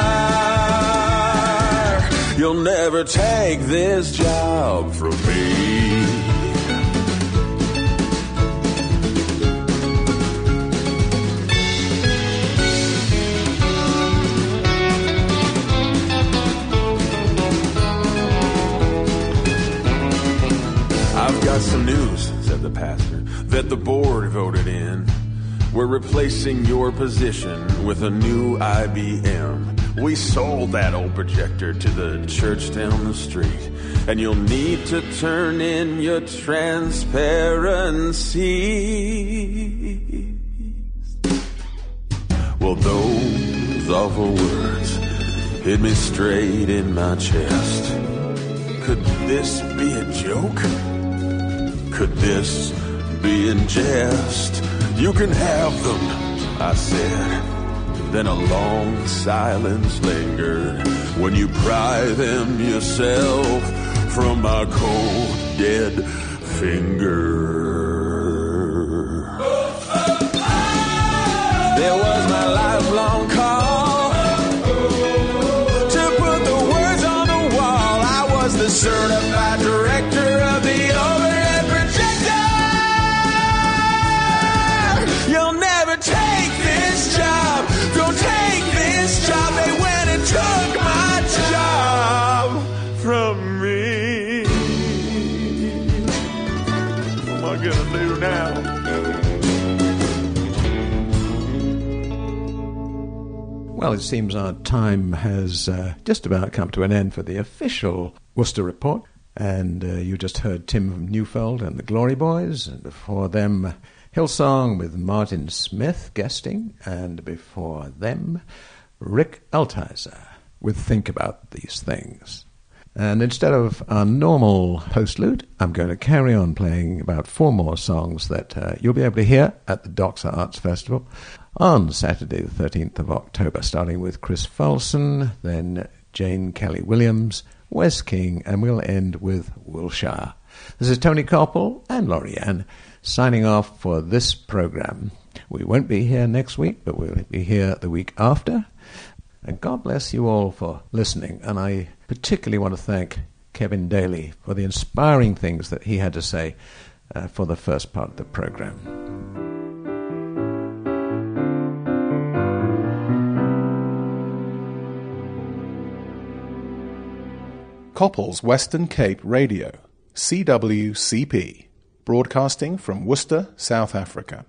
S6: You'll never take this job from me. I've got some news, said the pastor, that the board voted in. We're replacing your position with a new IBM. We sold that old projector to the church down the street, and you'll need to turn in your transparency. Well, those awful words hit me straight in my chest. Could this be a joke? Could this be in jest? You can have them, I said. Then a long silence lingered when you pry them yourself from my cold, dead finger. There was my lifelong call to put the words on the wall. I was the certified director of the overhead projector. You'll never take this job
S2: Well, it seems our time has just about come to an end for the official Worcester Report. And you just heard Tim Neufeld and the Glory Boys, and before them Hillsong with Martin Smith guesting, and before them Rick Altizer with Think About These Things. And instead of our normal postlude, I'm going to carry on playing about 4 more songs that you'll be able to hear at the Doxa Arts Festival on Saturday the 13th of October, starting with Chris Fulson, then Jane Kelly Williams, Wes King, and we'll end with Wilshire. This is Tony Koppel and Laurie Ann signing off for this program. We won't be here next week, but we'll be here the week after. And God bless you all for listening. And I particularly want to thank Kevin Daly for the inspiring things that he had to say for the first part of the program.
S1: Coppel's Western Cape Radio, CWCP, broadcasting from Worcester, South Africa.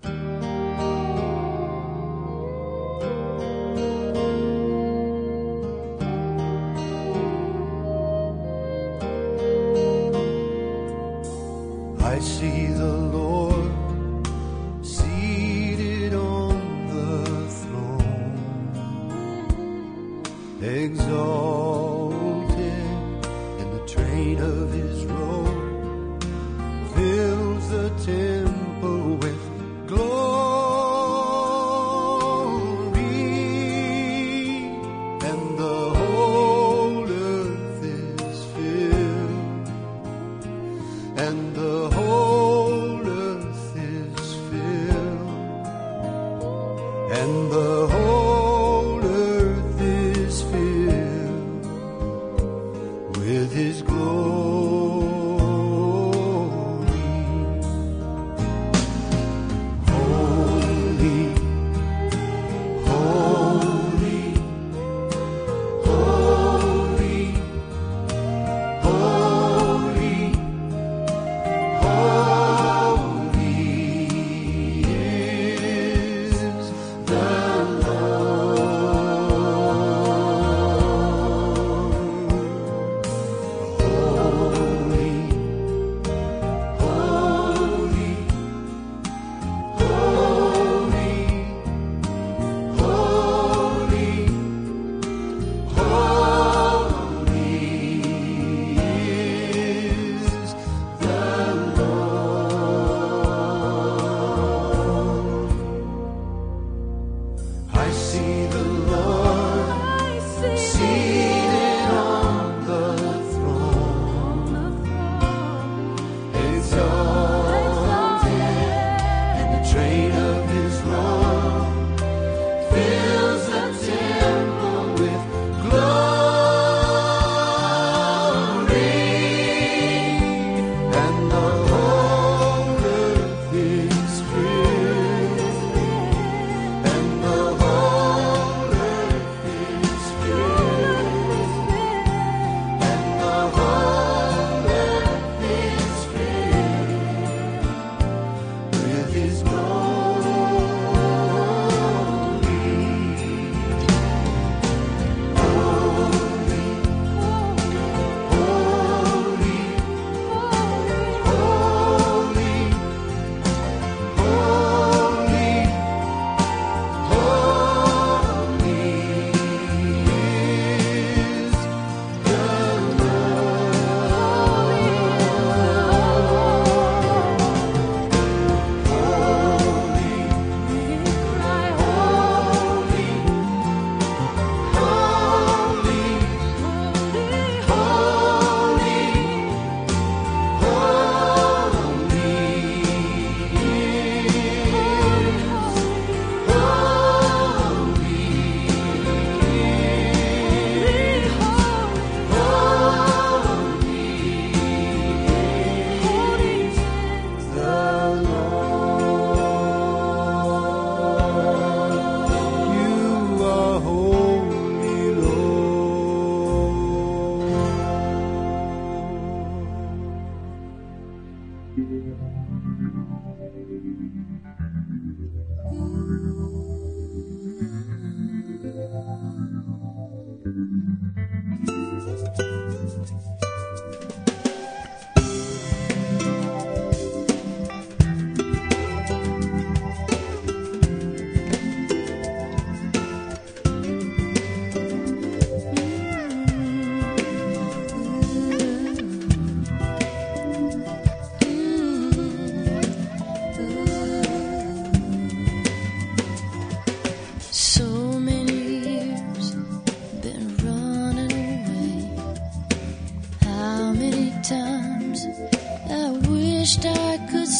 S3: I see the Lord seated on the throne, exalted, and the train of his robe fills the temple with glory, and the whole earth is filled, and the whole earth is filled, and the whole earth is filled with his glory. Holy, holy, holy, holy, holy is the Lord. Holy,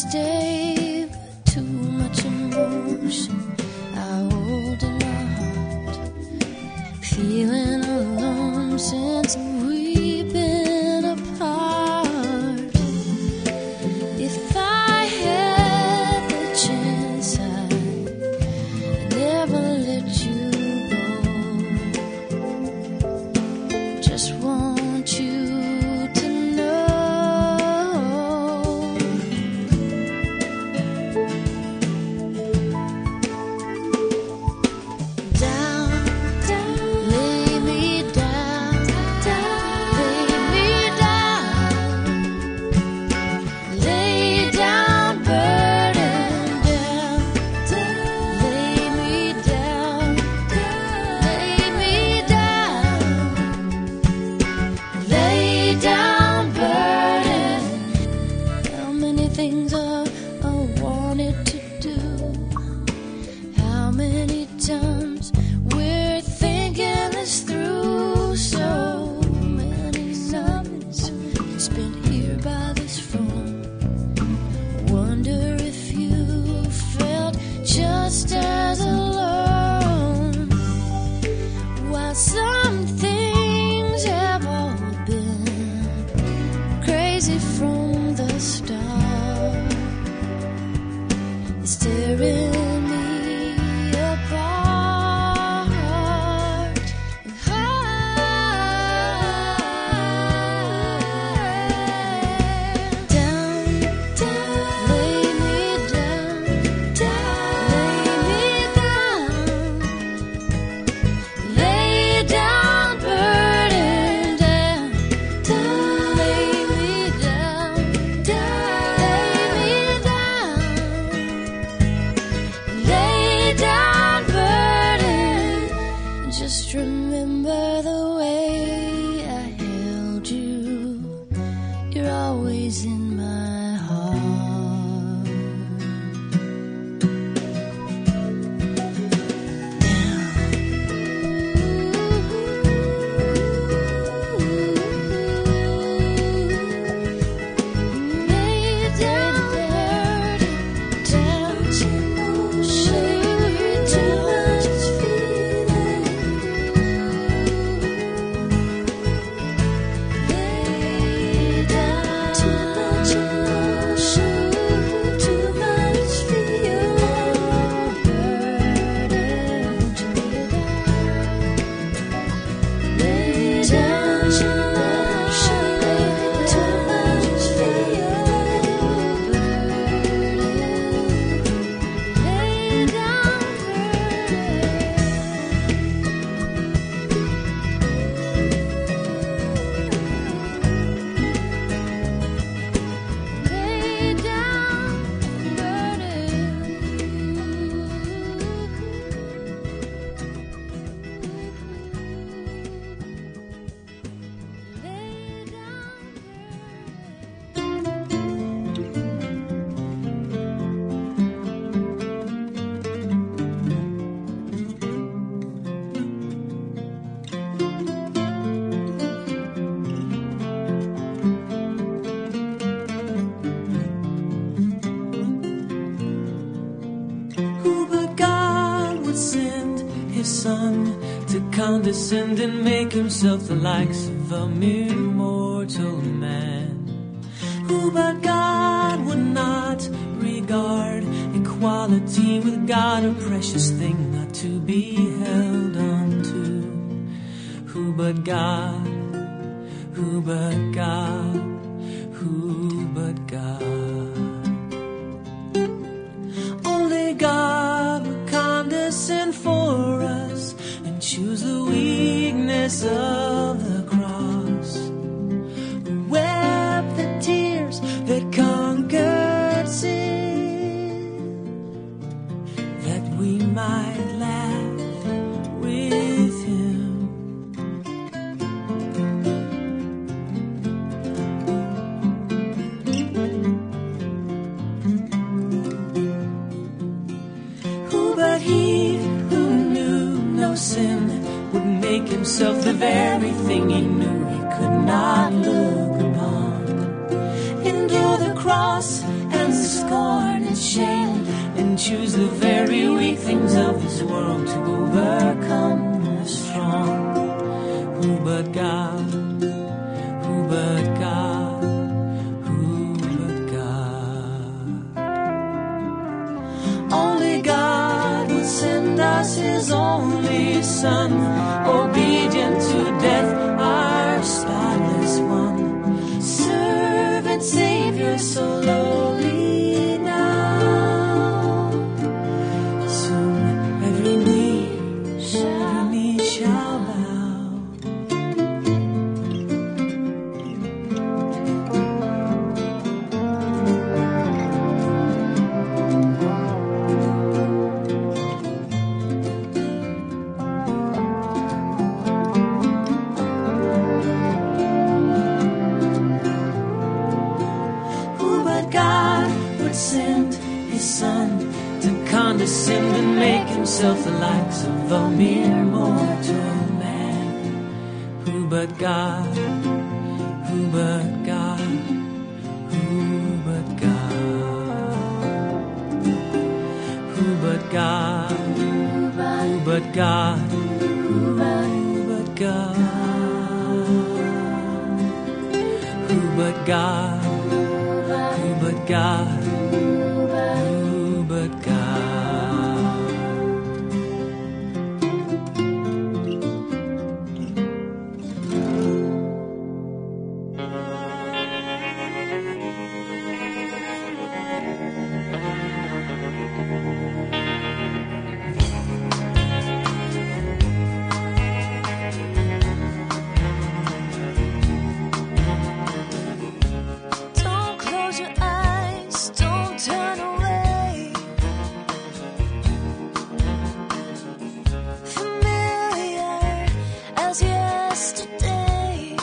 S7: stay with too much emotion. I hold in my heart, feeling alone since we've been apart. If I had the chance, I'd never let you go. Just want you to know. Down, down, lay me down, down, lay me down, lay down, burden down, down, lay me down, lay me down, lay down, burden. How many things I wanted to do. How many times we're thinking this through? So many nights spent here by this phone. Wonder if you felt just as alone. While some things have all been crazy from the start, it's tearing me apart. Down, down, lay me down, down, lay me down, lay down, burden down, down, lay me down, down, lay me down, lay down, burden. Just remember the way I held you. You're always in my heart. Lay down, burden down, shake too much feeling. Lay down, too much emotion, too much feeling. Burden to lay down, too much feeling. Lay down, lay down, lay
S3: Who but God would send his son to condescend and make himself the likes of a mere mortal man? Who but God would not regard equality with God a precious thing not to be held on to? Who but God? Who but God? Who but God? Only God would condescend for us and choose the weakness of the cross. Wept the tears that conquered sin, that we might laugh with him. Who but he who knew no sin would make himself the very thing he knew he could not look upon? Endure the cross and the scorn
S8: choose the very weak things of this world to overcome the strong. Who but God? Who but God? Who but God? Only God would send us His only Son, obedient to death, our spotless one, servant Savior so lowly now. Soon every knee shall bow. Who but God would send His Son to condescend and make Himself the likes of a mere mortal man? Who but God? Who but God? Who but God? Who but God? Who but God? Who but God? Who but God? Who but God? Who but God?
S7: Don't close your eyes, don't turn away. Familiar as yesterday.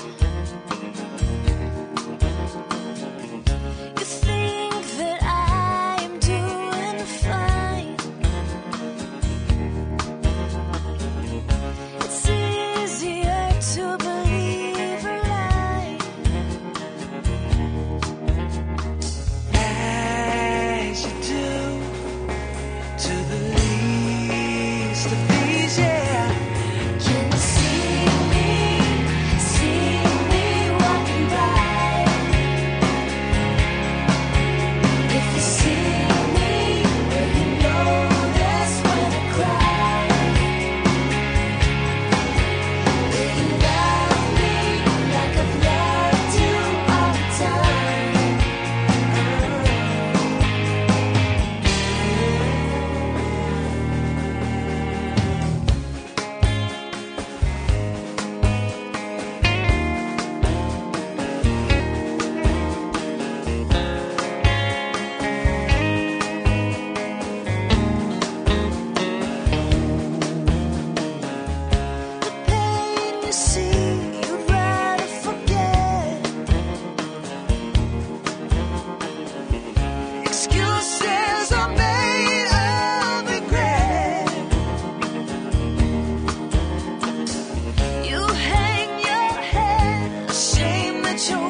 S7: You think that I am doing fine. It's easier to believe a lie.
S3: As you do to the least of these, yeah.
S7: Can you see me walking by? If you see me, will you notice when I cry? Will you love me like I've loved you all the time? The pain you see, you'd rather forget.
S3: Excuses are made of regret.
S7: You hang your head,
S3: Shame that you're